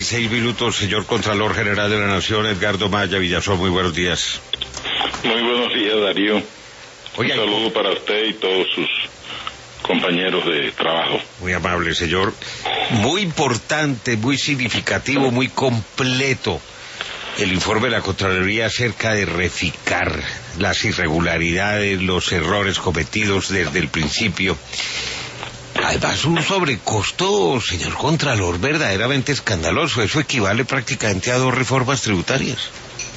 6 minutos, señor Contralor General de la Nación, Edgardo Maya Villazón, muy buenos días. Muy buenos días, Darío. Oye, un saludo para usted y todos sus compañeros de trabajo. Muy amable, señor. Muy importante, muy significativo, muy completo el informe de la Contraloría acerca de Reficar, las irregularidades, los errores cometidos desde el principio. Además, un sobrecosto, señor Contralor, verdaderamente escandaloso. Eso equivale prácticamente a 2 reformas tributarias.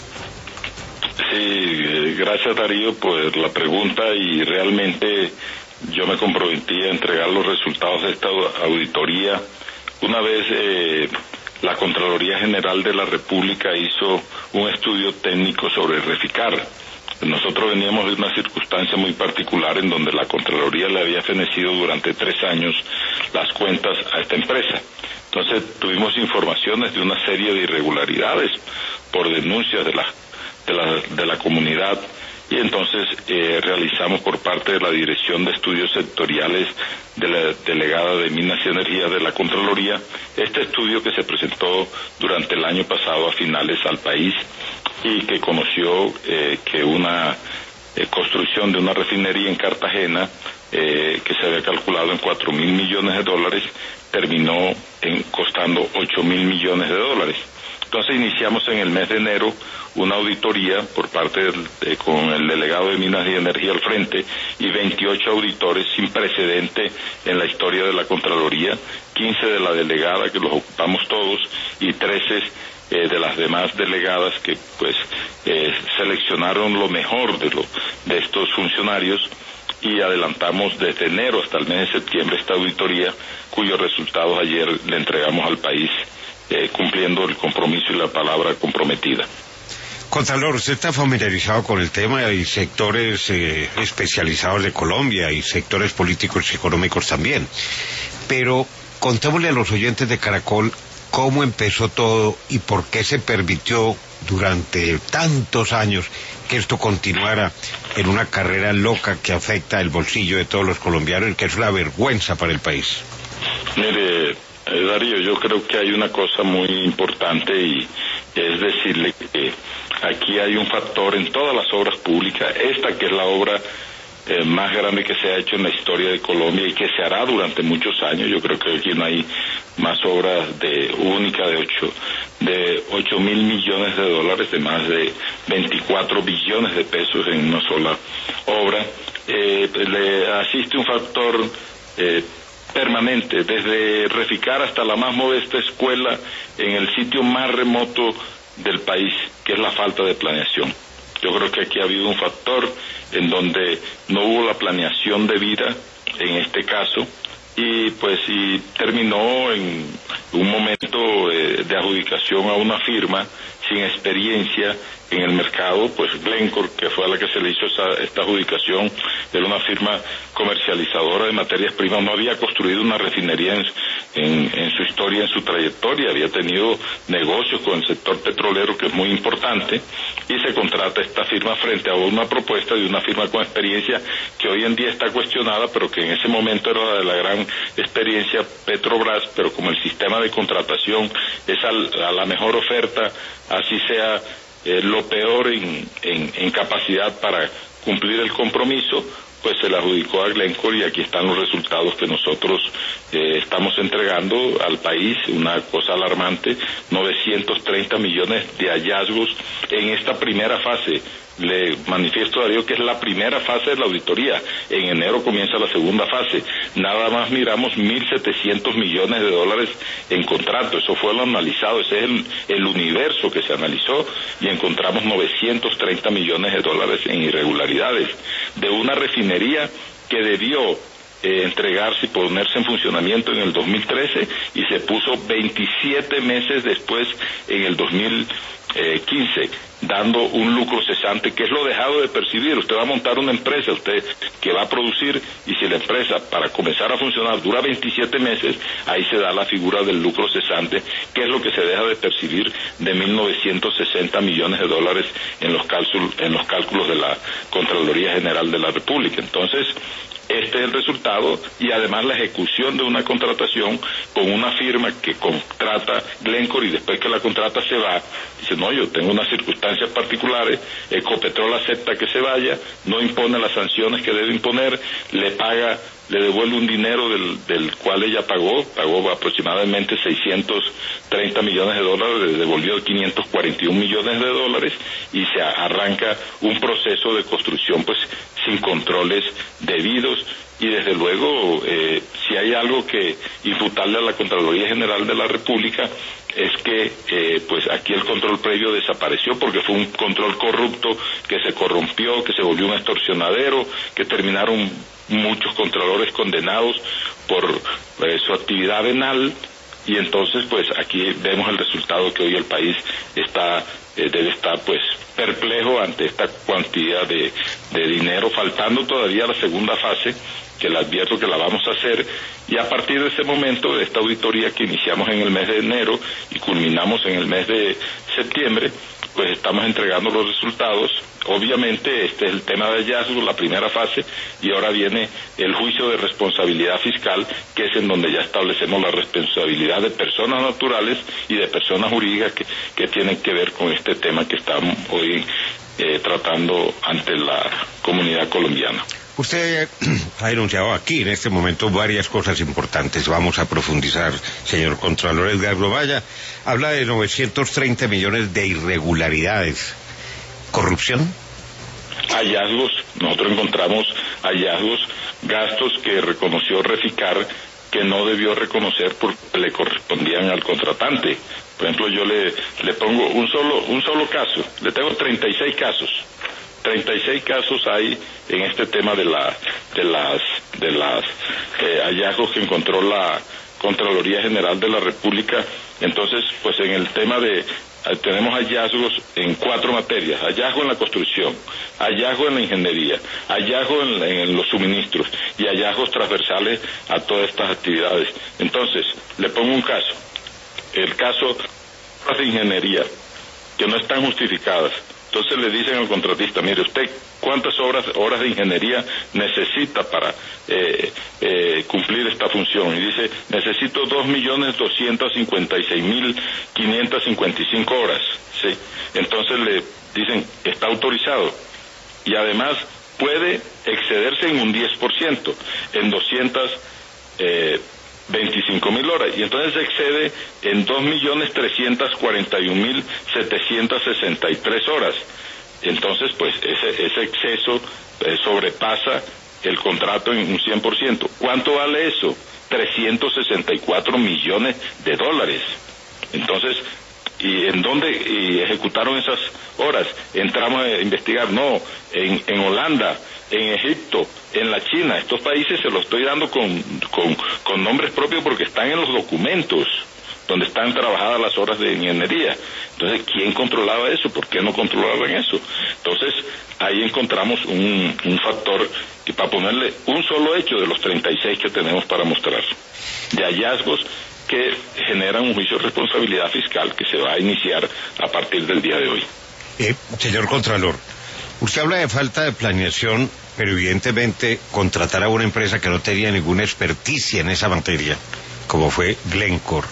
Sí, gracias, Darío, por la pregunta, y realmente yo me comprometí a entregar los resultados de esta auditoría una vez la Contraloría General de la República hizo un estudio técnico sobre Reficar. Nosotros veníamos de una circunstancia muy particular en donde la Contraloría le había fenecido durante 3 años las cuentas a esta empresa. Entonces tuvimos informaciones de una serie de irregularidades por denuncias de la comunidad, y entonces realizamos por parte de la Dirección de Estudios Sectoriales de la Delegada de Minas y Energía de la Contraloría este estudio que se presentó durante el año pasado a finales al país, y que conoció que una construcción de una refinería en Cartagena que se había calculado en $4.000 millones terminó costando $8.000 millones. Entonces iniciamos en el mes de enero una auditoría por parte con el delegado de Minas y Energía al frente y 28 auditores sin precedente en la historia de la Contraloría, 15 de la delegada, que los ocupamos todos, y 13 de las demás delegadas que pues seleccionaron lo mejor de estos funcionarios, y adelantamos desde enero hasta el mes de septiembre esta auditoría, cuyos resultados ayer le entregamos al país, cumpliendo el compromiso y la palabra comprometida. Contralor, usted está familiarizado con el tema. Hay sectores especializados de Colombia y sectores políticos y económicos también. Pero contémosle a los oyentes de Caracol cómo empezó todo y por qué se permitió durante tantos años que esto continuara en una carrera loca que afecta el bolsillo de todos los colombianos y que es una vergüenza para el país. Mire, Darío, yo creo que hay una cosa muy importante, y es decirle que aquí hay un factor en todas las obras públicas, esta que es la obra más grande que se ha hecho en la historia de Colombia y que se hará durante muchos años. Yo creo que aquí no hay más obras única de 8.000 millones de dólares, de más de 24 billones de pesos en una sola obra. Le asiste un factor permanente, desde Reficar hasta la más modesta escuela en el sitio más remoto del país, que es la falta de planeación. Yo creo que aquí ha habido un factor en donde no hubo la planeación debida en este caso, y terminó en un momento de adjudicación a una firma sin experiencia en el mercado. Pues Glencore, que fue a la que se le hizo esta adjudicación, era una firma comercializadora de materias primas, no había construido una refinería en su historia, en su trayectoria, había tenido negocios con el sector petrolero, que es muy importante, y se contrata esta firma frente a una propuesta de una firma con experiencia que hoy en día está cuestionada, pero que en ese momento era de la gran experiencia, Petrobras. Pero como el sistema de contratación es a la mejor oferta, así sea lo peor en capacidad para cumplir el compromiso, pues se le adjudicó a Glencore, y aquí están los resultados que nosotros estamos entregando al país. Una cosa alarmante: 930 millones de hallazgos en esta primera fase. Le manifiesto, Darío, que es la primera fase de la auditoría. En enero comienza la segunda fase. Nada más miramos 1.700 millones de dólares en contrato. Eso fue lo analizado, ese es el universo que se analizó, y encontramos 930 millones de dólares en irregularidades de una refinería que debió entregarse y ponerse en funcionamiento en el 2013 y se puso 27 meses después, en el 2015, dando un lucro cesante, que es lo dejado de percibir. Usted va a montar una empresa, usted que va a producir, y si la empresa para comenzar a funcionar dura 27 meses, ahí se da la figura del lucro cesante, que es lo que se deja de percibir de 1.960 millones de dólares en los cálculos de la Contraloría General de la República. Entonces, este es el resultado, y además la ejecución de una contratación con una firma que contrata Glencore y después que la contrata se va, dice, no, yo tengo unas circunstancias particulares, Ecopetrol acepta que se vaya, no impone las sanciones que debe imponer, le devuelve un dinero del cual ella pagó aproximadamente 630 millones de dólares, le devolvió 541 millones de dólares y se arranca un proceso de construcción pues sin controles debidos. Y desde luego, si hay algo que imputarle a la Contraloría General de la República es que pues aquí el control previo desapareció porque fue un control corrupto que se corrompió, que se volvió un extorsionadero, que terminaron muchos contralores condenados por su actividad venal, y entonces pues aquí vemos el resultado que hoy el país debe estar pues perplejo ante esta cantidad de dinero, faltando todavía la segunda fase, que le advierto que la vamos a hacer, y a partir de ese momento, de esta auditoría que iniciamos en el mes de enero y culminamos en el mes de septiembre, pues estamos entregando los resultados. Obviamente este es el tema de hallazgos, la primera fase, y ahora viene el juicio de responsabilidad fiscal, que es en donde ya establecemos la responsabilidad de personas naturales y de personas jurídicas que tienen que ver con este tema que estamos hoy tratando ante la comunidad colombiana. Usted ha denunciado aquí en este momento varias cosas importantes. Vamos a profundizar, señor Contralor Edgardo Vaya. Habla de 930 millones de irregularidades. ¿Corrupción? Hallazgos, nosotros encontramos hallazgos, gastos que reconoció Reficar que no debió reconocer porque le correspondían al contratante. Por ejemplo, yo le pongo un solo caso, le tengo 36 casos. 36 casos hay en este tema de las hallazgos que encontró la Contraloría General de la República. Entonces, pues en el tema tenemos hallazgos en 4 materias: hallazgo en la construcción, hallazgo en la ingeniería, hallazgo en los suministros y hallazgos transversales a todas estas actividades. Entonces, le pongo un caso, el caso de ingeniería, que no están justificadas. Entonces le dicen al contratista, mire, usted cuántas horas de ingeniería necesita para cumplir esta función, y dice, necesito 2.256.555 horas, ¿sí? Entonces le dicen, está autorizado, y además puede excederse en un 10%, en 225.000 horas, y entonces se excede en 2.341.763 horas. Entonces, pues, ese exceso sobrepasa el contrato en un 100%. ¿Cuánto vale eso? 364 millones de dólares. Entonces, ¿y en dónde ejecutaron esas horas? Entramos a investigar, no, en Holanda, en Egipto, en la China. Estos países se los estoy dando con nombres propios porque están en los documentos donde están trabajadas las horas de ingeniería. Entonces, ¿quién controlaba eso? ¿Por qué no controlaban eso? Entonces, ahí encontramos un factor que, para ponerle un solo hecho de los 36 que tenemos para mostrar, de hallazgos que generan un juicio de responsabilidad fiscal que se va a iniciar a partir del día de hoy. Señor Contralor, usted habla de falta de planeación, pero evidentemente contratar a una empresa que no tenía ninguna experticia en esa materia, como fue Glencore.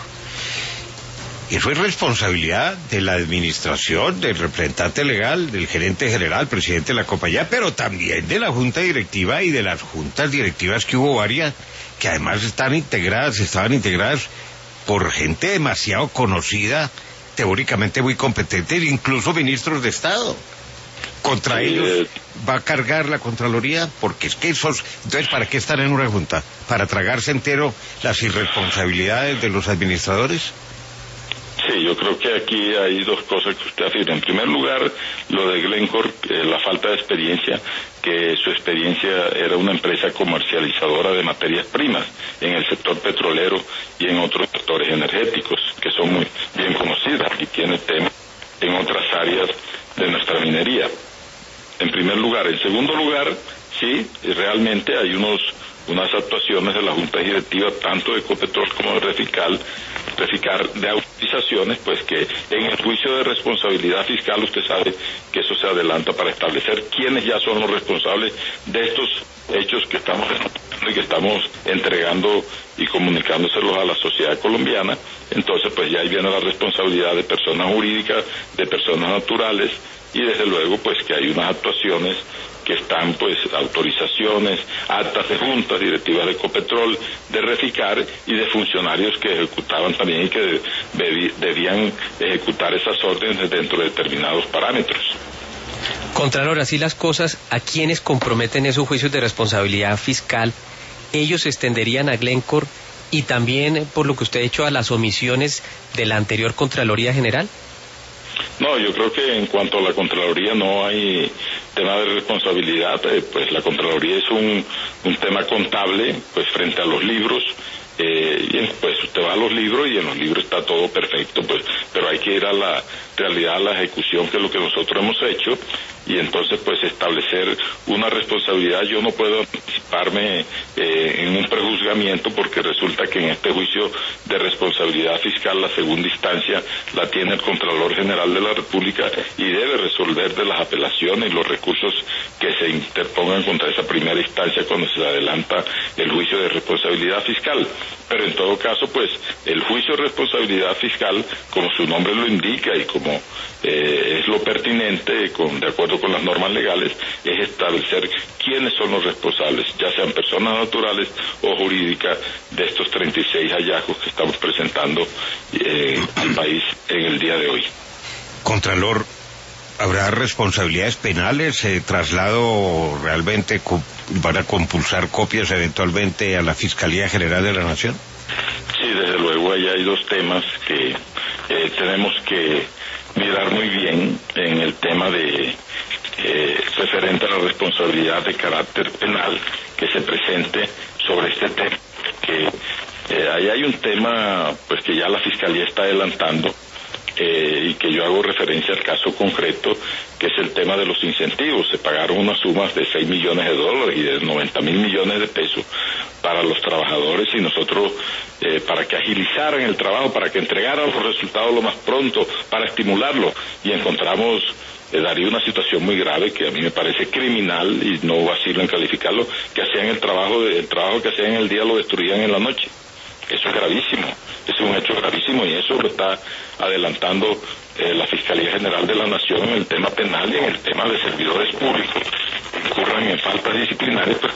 Eso es responsabilidad de la administración, del representante legal, del gerente general, presidente de la compañía, pero también de la junta directiva y de las juntas directivas, que hubo varias, que además estaban integradas por gente demasiado conocida, teóricamente muy competente, incluso ministros de Estado. Contra ellos va a cargar la Contraloría, porque es que entonces, ¿para qué están en una junta? ¿Para tragarse entero las irresponsabilidades de los administradores? Sí, yo creo que aquí hay dos cosas que usted afirma. En primer lugar, lo de Glencore, la falta de experiencia, que su experiencia era una empresa comercializadora de materias primas en el sector petrolero y en otros sectores energéticos, que son muy bien conocidas y tiene tema en otras áreas de nuestra minería. En primer lugar. En segundo lugar, sí, realmente hay unas actuaciones de la Junta Directiva, tanto de Ecopetrol como de Reficar, de autorizaciones, pues que en el juicio de responsabilidad fiscal usted sabe que eso se adelanta para establecer quiénes ya son los responsables de estos hechos que estamos y que estamos entregando y comunicándoselos a la sociedad colombiana. Entonces pues ya ahí viene la responsabilidad de personas jurídicas, de personas naturales, y desde luego pues que hay unas actuaciones que están, pues, autorizaciones, actas de juntas, directivas de Ecopetrol, de Reficar y de funcionarios que ejecutaban también y que debían ejecutar esas órdenes dentro de determinados parámetros. Contralor, así las cosas, ¿a quienes comprometen esos juicios de responsabilidad fiscal? ¿Ellos se extenderían a Glencore y también, por lo que usted ha dicho, a las omisiones de la anterior Contraloría General? No, yo creo que en cuanto a la Contraloría no hay tema de responsabilidad, pues la Contraloría es un tema contable, pues frente a los libros, y pues usted va a los libros y en los libros está todo perfecto, pues, pero hay que ir a la realidad, a la ejecución, que es lo que nosotros hemos hecho, y entonces pues establecer una responsabilidad. Yo no puedo anticiparme en un prejuzgamiento, porque resulta que en este juicio de responsabilidad fiscal la segunda instancia la tiene el Contralor General de la República y debe resolver de las apelaciones y los recursos que se interpongan contra esa primera instancia cuando se adelanta el juicio de responsabilidad fiscal. Pero en todo caso, pues, el juicio de responsabilidad fiscal, como su nombre lo indica y como es lo pertinente, de acuerdo con las normas legales, es establecer quiénes son los responsables, ya sean personas naturales o jurídicas, de estos 36 hallazgos que estamos presentando al país en el día de hoy. Contralor, ¿habrá responsabilidades penales? ¿Traslado realmente van a compulsar copias eventualmente a la Fiscalía General de la Nación? Sí, desde luego, ahí hay dos temas que tenemos que mirar muy bien en el tema de referente a la responsabilidad de carácter penal que se presente sobre este tema. Que ahí hay un tema pues que ya la Fiscalía está adelantando, y que yo hago referencia al caso concreto, que es el tema de los incentivos. Se pagaron unas sumas de $6 millones y de 90.000 millones de pesos para los trabajadores, y nosotros, para que agilizaran el trabajo, para que entregaran los resultados lo más pronto, para estimularlo, y encontramos, Darío, una situación muy grave que a mí me parece criminal, y no vacilo en calificarlo, que hacían el trabajo que hacían en el día lo destruían en la noche. Eso es gravísimo, es un hecho gravísimo, y eso lo está adelantando la Fiscalía General de la Nación en el tema penal y en el tema de servidores públicos que incurran en faltas disciplinarias. Pues,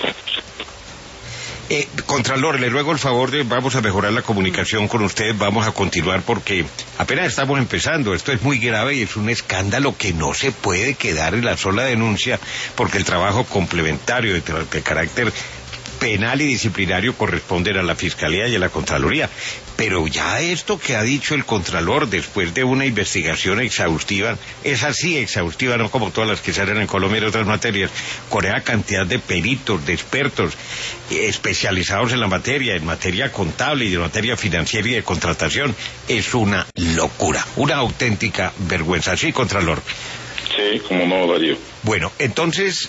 Contralor, le ruego el favor vamos a mejorar la comunicación con usted, vamos a continuar porque apenas estamos empezando. Esto es muy grave y es un escándalo que no se puede quedar en la sola denuncia, porque el trabajo complementario de carácter penal y disciplinario corresponden a la Fiscalía y a la Contraloría. Pero ya esto que ha dicho el Contralor, después de una investigación exhaustiva, es así exhaustiva, no como todas las que salen en Colombia en otras materias, con esa cantidad de peritos, de expertos especializados en la materia, en materia contable y en materia financiera y de contratación, es una locura, una auténtica vergüenza. ¿Sí, Contralor? Sí, como no, Darío. Bueno, entonces,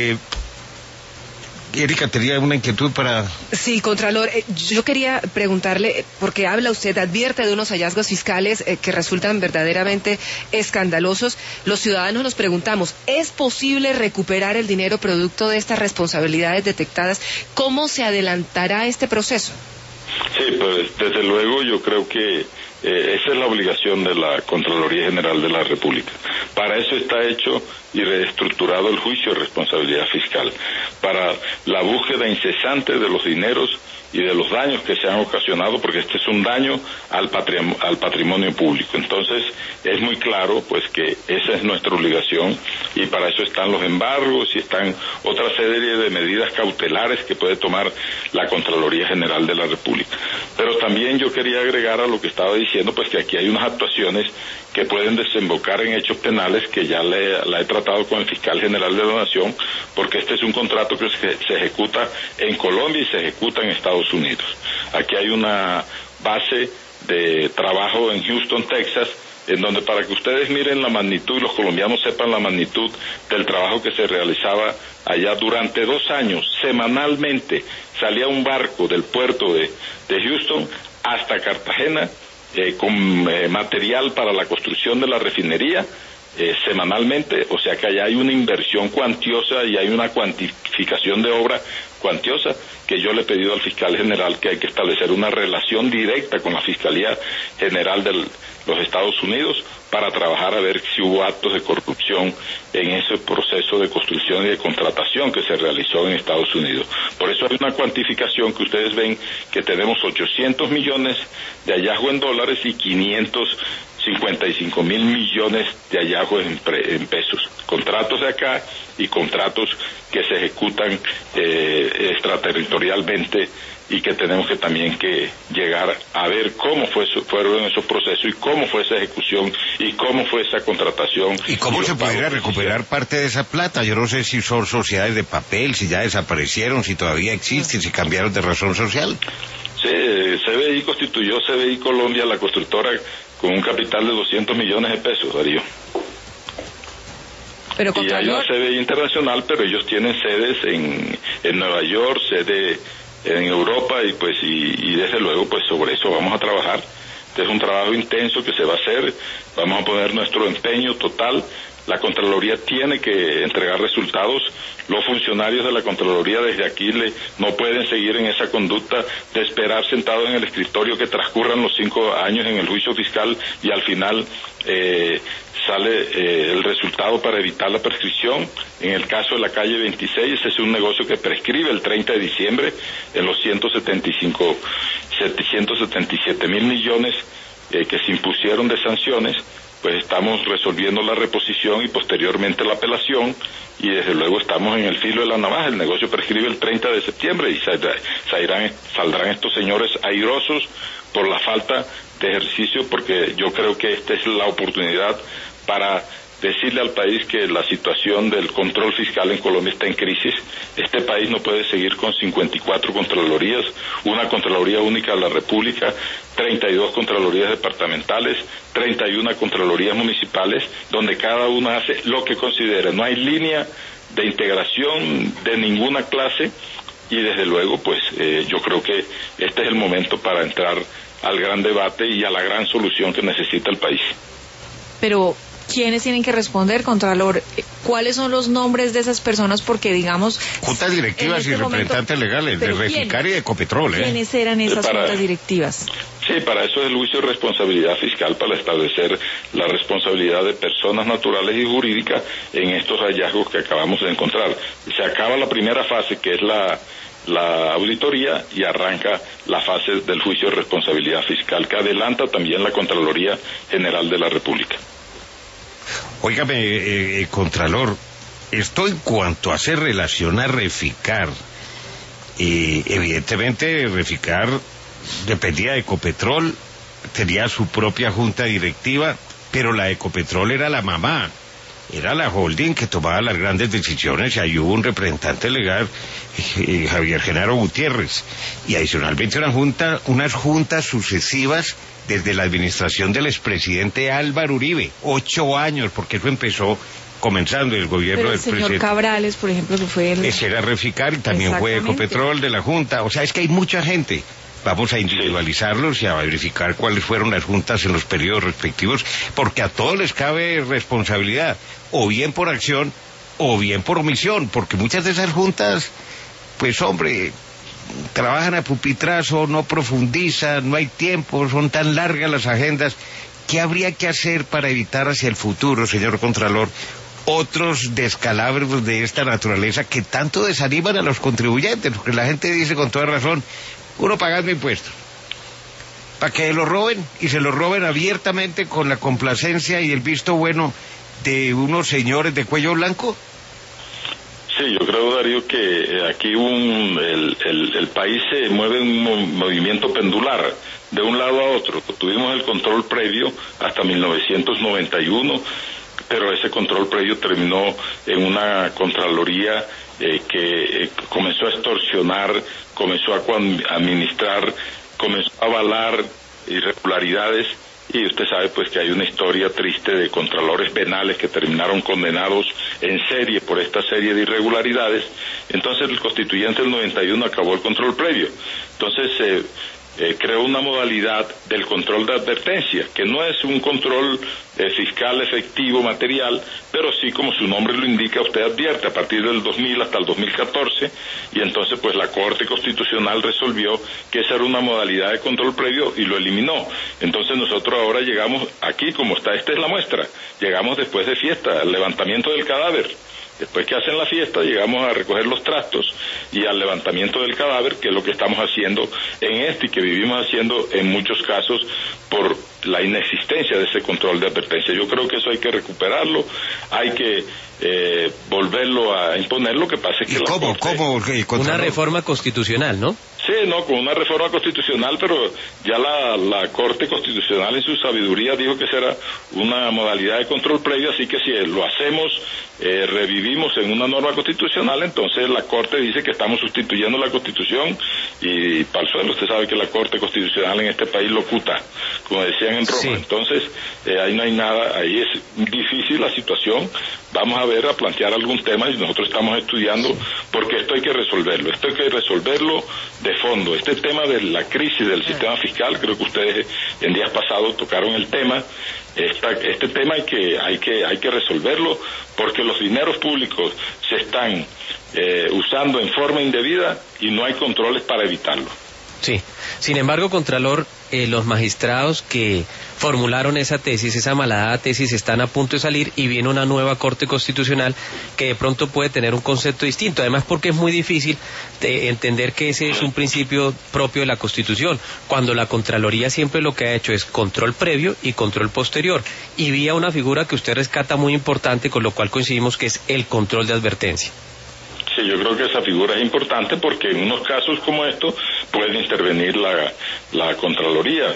Erika, tenía una inquietud para... Sí, Contralor, yo quería preguntarle, porque advierte de unos hallazgos fiscales que resultan verdaderamente escandalosos. Los ciudadanos nos preguntamos, ¿es posible recuperar el dinero producto de estas responsabilidades detectadas? ¿Cómo se adelantará este proceso? Sí, pues desde luego yo creo que esa es la obligación de la Contraloría General de la República. Para eso está hecho y reestructurado el juicio de responsabilidad fiscal, para la búsqueda incesante de los dineros y de los daños que se han ocasionado, porque este es un daño al patrimonio público. Entonces, es muy claro pues que esa es nuestra obligación, y para eso están los embargos y están otra serie de medidas cautelares que puede tomar la Contraloría General de la República. Pero también yo quería agregar a lo que estaba diciendo, pues que aquí hay unas actuaciones que pueden desembocar en hechos penales, que ya la he tratado con el fiscal general de la Nación, porque este es un contrato que se ejecuta en Colombia y se ejecuta en Estados Unidos. Aquí hay una base de trabajo en Houston, Texas, en donde, para que ustedes miren la magnitud y los colombianos sepan la magnitud del trabajo que se realizaba allá durante 2 años, semanalmente salía un barco del puerto de Houston hasta Cartagena con material para la construcción de la refinería, semanalmente, o sea que allá hay una inversión cuantiosa y hay una cuantificación de obra cuantiosa, que yo le he pedido al fiscal general que hay que establecer una relación directa con la Fiscalía General de los Estados Unidos para trabajar a ver si hubo actos de corrupción en ese proceso de construcción y de contratación que se realizó en Estados Unidos. Por eso hay una cuantificación que ustedes ven que tenemos 800 millones de hallazgo en dólares y 555 mil millones de hallazgos en pesos. Contratos de acá y contratos que se ejecutan extraterritorialmente y que tenemos que también que llegar a ver cómo fueron esos procesos y cómo fue esa ejecución y cómo fue esa contratación. ¿Y cómo se pudiera recuperar parte de esa plata? Yo no sé si son sociedades de papel, si ya desaparecieron, si todavía existen, si cambiaron de razón social. Sí, CBI constituyó CBI Colombia, la constructora, con un capital de 200 millones de pesos, Darío. Pero y hay una CBI internacional, pero ellos tienen sedes en Nueva York, sede en Europa y desde luego pues sobre eso vamos a trabajar. Este es un trabajo intenso que se va a hacer, vamos a poner nuestro empeño total. La Contraloría tiene que entregar resultados. Los funcionarios de la Contraloría desde aquí no pueden seguir en esa conducta de esperar sentados en el escritorio que transcurran los 5 años en el juicio fiscal y al final sale el resultado para evitar la prescripción. En el caso de la calle 26, ese es un negocio que prescribe el 30 de diciembre en los 177 mil millones que se impusieron de sanciones. Pues estamos resolviendo la reposición y posteriormente la apelación y desde luego estamos en el filo de la navaja. El negocio prescribe el 30 de septiembre y saldrán estos señores airosos por la falta de ejercicio, porque yo creo que esta es la oportunidad para decirle al país que la situación del control fiscal en Colombia está en crisis. Este país no puede seguir con 54 contralorías, una Contraloría Única de la República, 32 Contralorías departamentales, 31 Contralorías municipales, donde cada una hace lo que considera. No hay línea de integración de ninguna clase y desde luego pues yo creo que este es el momento para entrar al gran debate y a la gran solución que necesita el país. Pero ¿quiénes tienen que responder, Contralor? ¿Cuáles son los nombres de esas personas? Porque, digamos... Juntas directivas y representantes legales de Reficar y de Ecopetrol. ¿Quiénes eran esas juntas directivas? Sí, para eso es el juicio de responsabilidad fiscal, para establecer la responsabilidad de personas naturales y jurídicas en estos hallazgos que acabamos de encontrar. Se acaba la primera fase, que es la auditoría, y arranca la fase del juicio de responsabilidad fiscal, que adelanta también la Contraloría General de la República. Óigame, Contralor, esto en cuanto hace relación a Reficar, evidentemente Reficar dependía de Ecopetrol, tenía su propia junta directiva, pero la Ecopetrol era la mamá, era la holding que tomaba las grandes decisiones y ahí hubo un representante legal, Javier Genaro Gutiérrez, y adicionalmente unas juntas sucesivas desde la administración del expresidente Álvaro Uribe, 8 años, porque eso empezó comenzando el gobierno del presidente. El señor Cabrales, por ejemplo, que fue el... Ese era Reficar y también fue Ecopetrol de la Junta. O sea, es que hay mucha gente. Vamos a individualizarlos y a verificar cuáles fueron las juntas en los periodos respectivos, porque a todos les cabe responsabilidad, o bien por acción, o bien por omisión, porque muchas de esas juntas, pues hombre, trabajan a pupitrazo, no profundizan, no hay tiempo, son tan largas las agendas. ¿Qué habría que hacer para evitar hacia el futuro, señor Contralor, otros descalabros de esta naturaleza que tanto desaniman a los contribuyentes? Porque la gente dice con toda razón, uno pagando impuestos, para que lo roben, y se lo roben abiertamente con la complacencia y el visto bueno de unos señores de cuello blanco. Sí, yo creo, Darío, que aquí el país se mueve en un movimiento pendular de un lado a otro. Tuvimos el control previo hasta 1991, pero ese control previo terminó en una Contraloría que comenzó a extorsionar, comenzó a administrar, comenzó a avalar irregularidades. Y usted sabe pues que hay una historia triste de contralores penales que terminaron condenados en serie por esta serie de irregularidades. Entonces el constituyente del 91 acabó el control previo. Entonces creó una modalidad del control de advertencia, que no es un control fiscal efectivo, material, pero sí, como su nombre lo indica, usted advierte a partir del 2000 hasta el 2014, y entonces pues la Corte Constitucional resolvió que esa era una modalidad de control previo y lo eliminó. Entonces nosotros ahora llegamos aquí, como está, esta es la muestra, llegamos después de fiesta, al levantamiento del cadáver. Después que hacen la fiesta, llegamos a recoger los trastos y al levantamiento del cadáver, que es lo que estamos haciendo en y que vivimos haciendo en muchos casos por la inexistencia de ese control de advertencia. Yo creo que eso hay que recuperarlo, hay que volverlo a imponer. Lo que pasa es que ¿Cómo? Una reforma constitucional, ¿no? Sí, no, con una reforma constitucional, pero ya la Corte Constitucional en su sabiduría dijo que será una modalidad de control previo, así que si lo hacemos, revivimos en una norma constitucional, entonces la Corte dice que estamos sustituyendo la Constitución y para el suelo. Usted sabe que la Corte Constitucional en este país locuta, como decían en Roma. Sí. Entonces, ahí no hay nada, ahí es difícil la situación. Vamos a ver, a plantear algún tema y nosotros estamos estudiando, porque esto hay que resolverlo de fondo. Este tema de la crisis del sistema fiscal, creo que ustedes en días pasados tocaron el tema. Este tema hay que resolverlo, porque los dineros públicos se están usando en forma indebida y no hay controles para evitarlo. Sí. Sin embargo, Contralor, los magistrados que formularon esa tesis, esa malhadada tesis, están a punto de salir y viene una nueva Corte Constitucional que de pronto puede tener un concepto distinto. Además, porque es muy difícil entender que ese es un principio propio de la Constitución, cuando la Contraloría siempre lo que ha hecho es control previo y control posterior. Y vía una figura que usted rescata muy importante, con lo cual coincidimos, que es el control de advertencia. Sí, yo creo que esa figura es importante porque en unos casos como estos puede intervenir la Contraloría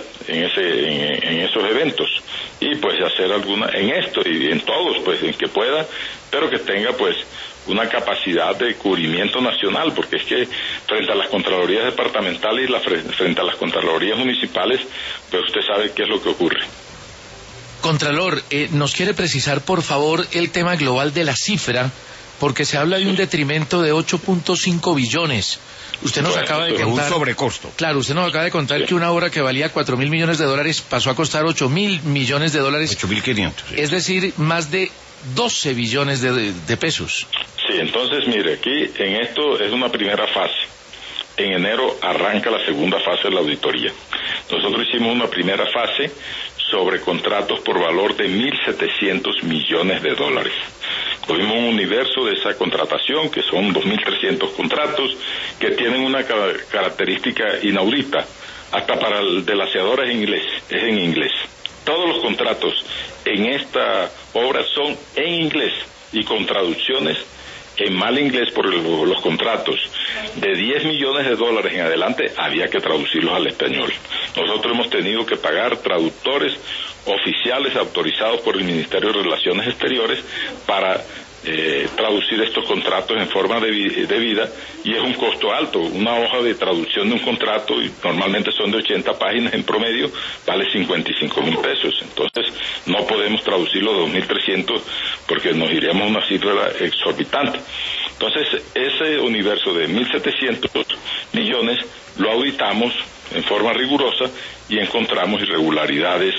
en esos eventos y pues hacer alguna en esto y en todos, pues en que pueda, pero que tenga pues una capacidad de cubrimiento nacional, porque es que frente a las Contralorías departamentales y frente a las Contralorías municipales, pues usted sabe qué es lo que ocurre. Contralor, ¿nos quiere precisar por favor el tema global de la cifra? Porque se habla de un detrimento de 8.5 billones. Usted nos acaba de contar... un sobrecosto. Claro, usted nos acaba de contar que una obra que valía 4.000 millones de dólares pasó a costar 8.000 millones de dólares. 8.500. Sí. Es decir, más de 12 billones de pesos. Sí, entonces mire, aquí en esto es una primera fase. En enero arranca la segunda fase de la auditoría. Nosotros hicimos una primera fase sobre contratos por valor de 1.700 millones de dólares. Cogimos un universo de esa contratación, que son 2.300 contratos, que tienen una característica inaudita. Hasta para el delaciador es en inglés. Todos los contratos en esta obra son en inglés y con traducciones en mal inglés, por los contratos de 10 millones de dólares en adelante había que traducirlos al español. Nosotros hemos tenido que pagar traductores oficiales autorizados por el Ministerio de Relaciones Exteriores para traducir estos contratos en forma debida, y es un costo alto. Una hoja de traducción de un contrato, y normalmente son de 80 páginas en promedio, vale 55,000 pesos. Entonces no podemos traducirlo a 2.300 porque nos iríamos a una cifra exorbitante. Entonces ese universo de 1.700 millones lo auditamos en forma rigurosa y encontramos irregularidades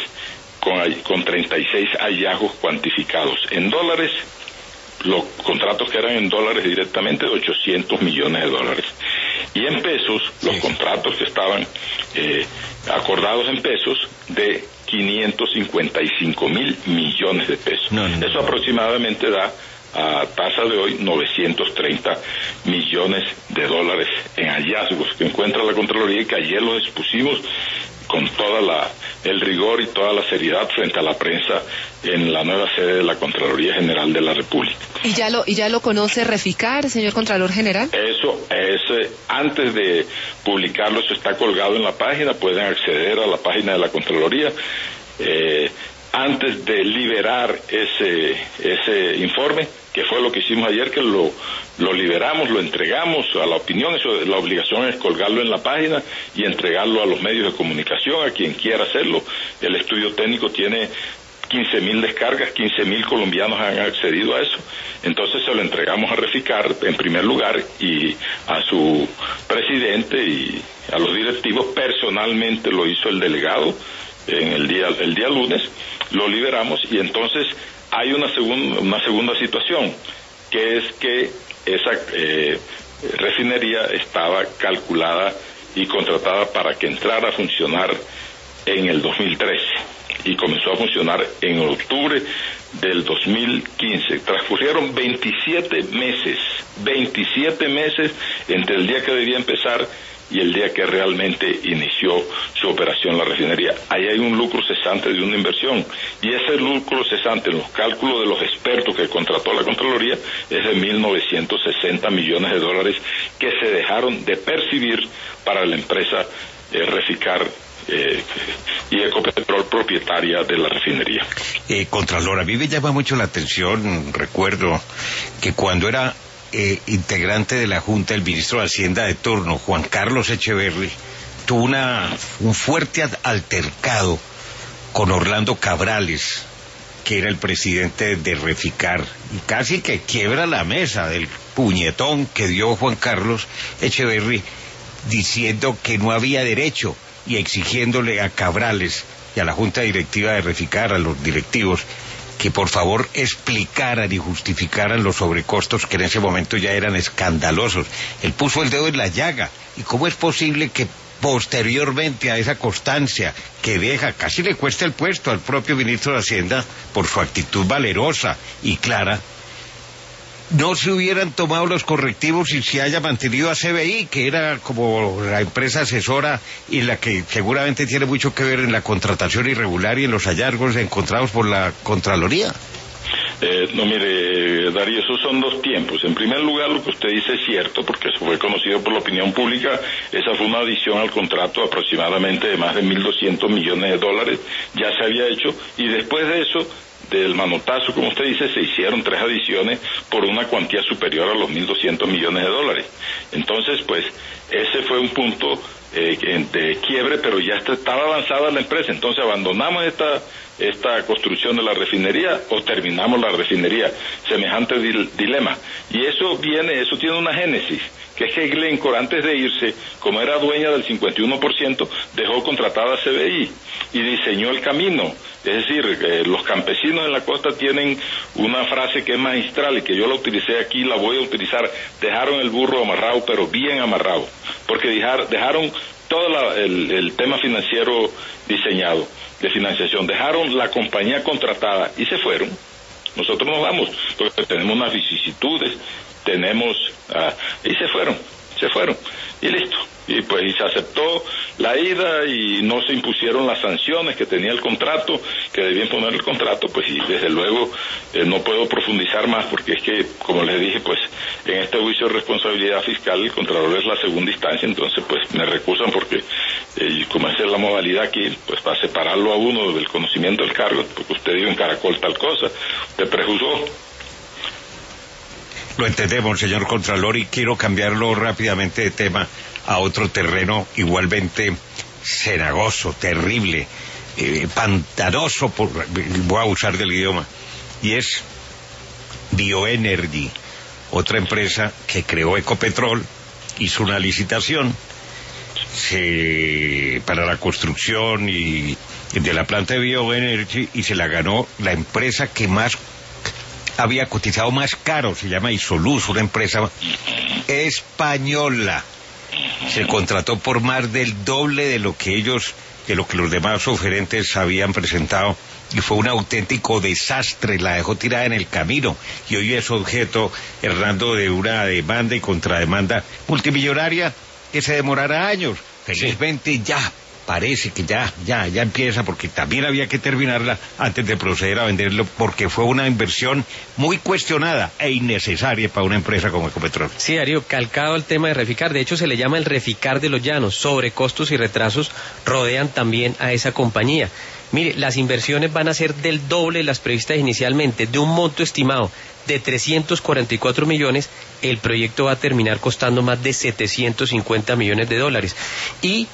con 36 hallazgos cuantificados en dólares. Los contratos que eran en dólares directamente de 800 millones de dólares. Y en pesos, los contratos que estaban acordados en pesos de 555,000 millones de pesos. Eso aproximadamente da a tasa de hoy 930 millones de dólares en hallazgos que encuentra la Contraloría, y que ayer los expusimos con toda el rigor y toda la seriedad frente a la prensa en la nueva sede de la Contraloría General de la República. ¿Y ya lo conoce Reficar, señor Contralor General? Eso es, antes de publicarlo, eso está colgado en la página, pueden acceder a la página de la Contraloría. Antes de liberar ese informe, que fue lo que hicimos ayer, que lo liberamos, lo entregamos a la opinión. La obligación es colgarlo en la página y entregarlo a los medios de comunicación, a quien quiera hacerlo. El estudio técnico tiene 15.000 descargas, 15.000 colombianos han accedido a eso. Entonces se lo entregamos a Reficar en primer lugar y a su presidente y a los directivos. Personalmente lo hizo el delegado en el día lunes, lo liberamos y entonces hay una segunda situación, que es que esa refinería estaba calculada y contratada para que entrara a funcionar en el 2013 y comenzó a funcionar en octubre del 2015. Transcurrieron 27 meses entre el día que debía empezar y el día que realmente inició su operación la refinería. Ahí hay un lucro cesante de una inversión, y ese lucro cesante en los cálculos de los expertos que contrató la Contraloría es de 1.960 millones de dólares que se dejaron de percibir para la empresa Reficar y Ecopetrol, propietaria de la refinería. Contralor, a mí me llama mucho la atención, recuerdo que cuando era integrante de la Junta, el ministro de Hacienda de turno, Juan Carlos Echeverri, tuvo un fuerte altercado con Orlando Cabrales, que era el presidente de Reficar, y casi que quiebra la mesa del puñetón que dio Juan Carlos Echeverri, diciendo que no había derecho y exigiéndole a Cabrales y a la Junta Directiva de Reficar, a los directivos, que por favor explicaran y justificaran los sobrecostos que en ese momento ya eran escandalosos. Él puso el dedo en la llaga. ¿Y cómo es posible que posteriormente a esa constancia que deja, casi le cuesta el puesto al propio ministro de Hacienda por su actitud valerosa y clara, no se hubieran tomado los correctivos y se haya mantenido a CBI, que era como la empresa asesora y la que seguramente tiene mucho que ver en la contratación irregular y en los hallazgos encontrados por la Contraloría? No, mire, Darío, esos son dos tiempos. En primer lugar, lo que usted dice es cierto, porque eso fue conocido por la opinión pública. Esa fue una adición al contrato aproximadamente de más de 1.200 millones de dólares. Ya se había hecho, y después de eso, del manotazo, como usted dice, se hicieron 3 adiciones por una cuantía superior a los 1.200 millones de dólares. Entonces, pues, ese fue un punto de quiebre, pero ya estaba avanzada la empresa. Entonces, abandonamos esta construcción de la refinería o terminamos la refinería. Semejante dilema. Y eso tiene una génesis, que es que Glencore, antes de irse, como era dueña del 51%, dejó contratada a CBI y diseñó el camino. Es decir, los campesinos en la costa tienen una frase que es magistral y que yo la utilicé aquí, la voy a utilizar: dejaron el burro amarrado, pero bien amarrado, porque dejaron todo el tema financiero diseñado, de financiación, dejaron la compañía contratada y se fueron. Nosotros nos vamos, porque tenemos unas vicisitudes, y se fueron, y listo. Y pues se aceptó la ida y no se impusieron las sanciones que tenía el contrato, que debía imponer el contrato, pues, y desde luego no puedo profundizar más, porque es que, como les dije, pues en este juicio de responsabilidad fiscal el Contralor es la segunda instancia. Entonces pues me recusan porque como esa es la modalidad aquí, pues para separarlo a uno del conocimiento del cargo, porque usted dijo en Caracol tal cosa, usted prejuzgó. Lo entendemos, señor Contralor, y quiero cambiarlo rápidamente de tema a otro terreno igualmente cenagoso, terrible, pantanoso, voy a usar del idioma, y es Bioenergy, otra empresa que creó Ecopetrol, hizo una licitación para la construcción de la planta de Bioenergy, y se la ganó la empresa que más había cotizado más caro, se llama Isoluz, una empresa española. Se contrató por más del doble de lo que los demás oferentes habían presentado, y fue un auténtico desastre, la dejó tirada en el camino, y hoy es objeto, Hernando, de una demanda y contrademanda multimillonaria que se demorará años. Felizmente ya parece que ya empieza, porque también había que terminarla antes de proceder a venderlo, porque fue una inversión muy cuestionada e innecesaria para una empresa como Ecopetrol. Sí, Darío, calcado el tema de Reficar, de hecho se le llama el Reficar de los Llanos. Sobrecostos y retrasos rodean también a esa compañía. Mire, las inversiones van a ser del doble de las previstas inicialmente. De un monto estimado de 344 millones, el proyecto va a terminar costando más de 750 millones de dólares. Y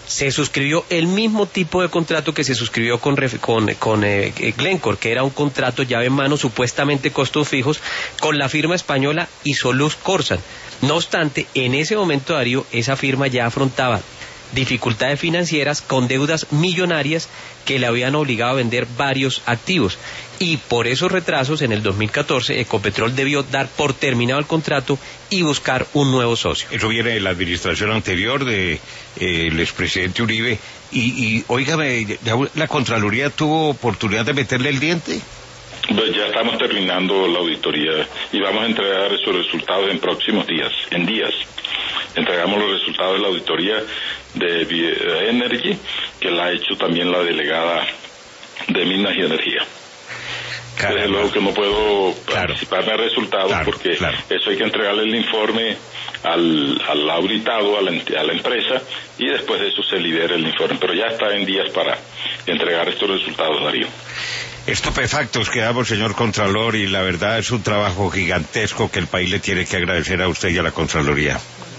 se suscribió el mismo tipo de contrato que se suscribió con Glencore, que era un contrato llave en mano, supuestamente costos fijos, con la firma española Isoluz Corsan. No obstante, en ese momento, Darío, esa firma ya afrontaba dificultades financieras con deudas millonarias que le habían obligado a vender varios activos. Y por esos retrasos, en el 2014, Ecopetrol debió dar por terminado el contrato y buscar un nuevo socio. Eso viene de la administración anterior de el expresidente Uribe. Y óigame, ¿la Contraloría tuvo oportunidad de meterle el diente? Pues ya estamos terminando la auditoría y vamos a entregar esos resultados en próximos días, en días. Entregamos los resultados de la auditoría de Bioenergy, que la ha hecho también la delegada de Minas y Energía. Desde luego que no puedo participar en el resultado porque eso hay que entregarle el informe al auditado, a la empresa, y después de eso se libera el informe. Pero ya está en días para entregar estos resultados, Darío. Estupefactos quedamos, señor Contralor, y la verdad es un trabajo gigantesco que el país le tiene que agradecer a usted y a la Contraloría.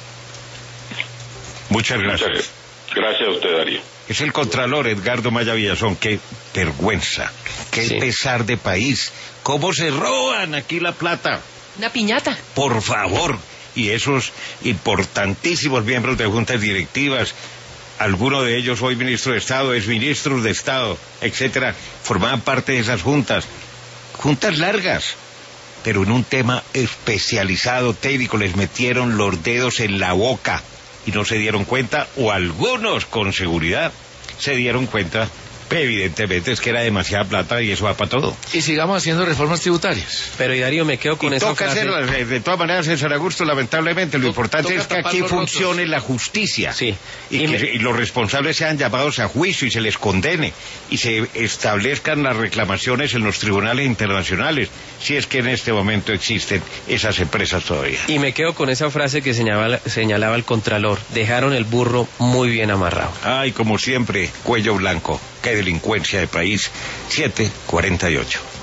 Muchas gracias. Gracias a usted, Darío. Es el Contralor Edgardo Maya Villazón. Qué vergüenza, qué pesar de país. ¿Cómo se roban aquí la plata? Una piñata. Por favor. Y esos importantísimos miembros de juntas directivas, alguno de ellos hoy ministro de Estado, exministros de Estado, etcétera, formaban parte de esas juntas largas, pero en un tema especializado, técnico, les metieron los dedos en la boca y no se dieron cuenta, o algunos con seguridad se dieron cuenta. Evidentemente es que era demasiada plata y eso va para todo. Y sigamos haciendo reformas tributarias. Pero, y Darío, me quedo con esa frase. Toca hacerlas, de todas maneras, César Augusto, lamentablemente. Lo importante es que aquí funcione la justicia. Sí. Y los responsables sean llamados a juicio y se les condene. Y se establezcan las reclamaciones en los tribunales internacionales, si es que en este momento existen esas empresas todavía. Y me quedo con esa frase que señalaba el Contralor. Dejaron el burro muy bien amarrado. Ay, como siempre, cuello blanco. Qué delincuencia de país. 7:48.